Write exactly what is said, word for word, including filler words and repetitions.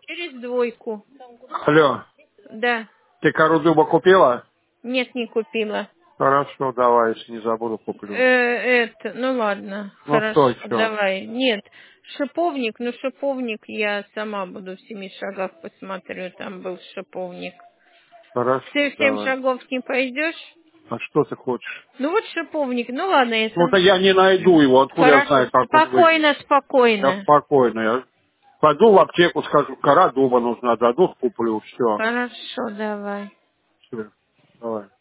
Через двойку. Алло, Да. ты кору дуба купила? Нет, не купила. Хорошо, давай, если не забуду, Э, куплю. это, ну ладно, Ну хорошо, что еще? давай. Нет, шиповник, ну шиповник я сама буду в семи шагах посмотрю, там был шиповник. Ты Хорошо, в семь давай. шагов не пойдешь? А что ты хочешь? Ну вот шиповник, ну ладно, я Ну-то сама я не найду посмотрю. его, откуда я Хорошо, знаю, как он выглядит. спокойно, Я спокойно. спокойно, я пойду в аптеку, скажу, кора дуба нужна, дадут, куплю, все. Хорошо, давай. Все, давай.